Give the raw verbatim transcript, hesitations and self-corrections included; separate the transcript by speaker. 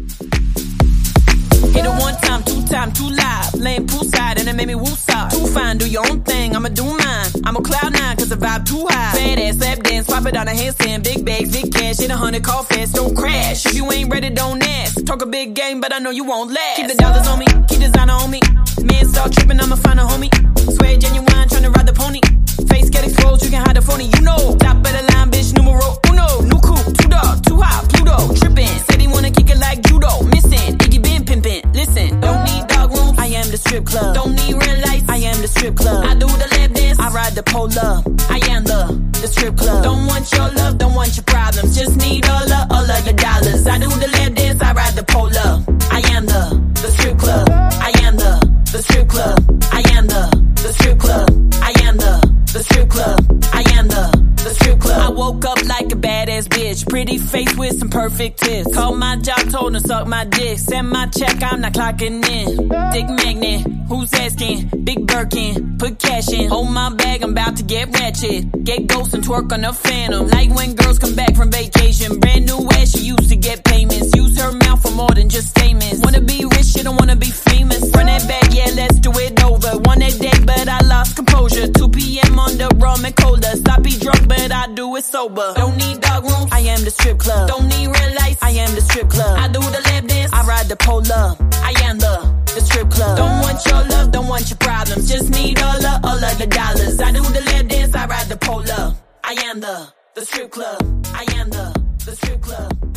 Speaker 1: Hit it one time, two time, two live. Laying poolside and it made me woosah. Too fine, do your own thing, I'ma do mine. I'm a cloud nine cause the vibe too high. Fat ass, lap dance, pop it on a handstand. Big bags, big cash, hit a hundred, call fast, don't crash. If you ain't ready, don't ask. Talk a big game, but I know you won't last. Keep the dollars on me, keep designer on me. Man start tripping, I'ma find a homie. Swear genuine, tryna ride the pony. Face get exposed, you can hide the phony, you know. Top of the line, bitch, numero uno. New coupe, two dog, too hot, Pluto. Trippin', said he wanna kick it like judo. Missing, Iggy been pimpin', listen. Don't need dog rooms, I am the strip club. Don't need real lights, I am the strip club. I do the lap dance, I ride the polar. I am the, the strip club. Don't want your love, don't want your problems. Just need all of, all of your dollars. I do the lap dance, I ride the polar. I am the, the strip club. I am the, the strip club. I am the, the strip club. I am the, the strip club. I am the, the strip club. I woke up like a badass bitch. Pretty face with some perfect tits. Called my job, told her suck my dick. Send my check, I'm not clocking in. Dick magnet, who's asking? Big Birkin, put cash in. Hold my bag, I'm about to get ratchet. Get ghost and twerk on a phantom. Like when girls come back from vacation. Brand new ass, she used to get payments. Use her mouth for more than just statements. Wanna be rich, she don't wanna be famous. Run that back, yeah, let's do it over. One that day, but I lost composure. two p m on the rum and cola. Sloppy drunk, but I do it sober. Don't need dog rooms, I am the strip club. Don't need real lights, I am the strip club. I do the lap dance, I ride the polar. I am the, the strip club. Don't want your love, don't want your problems. Just need all of, all of the dollars. I do the lap dance, I ride the polar. I am the, the strip club. I am the, the strip club.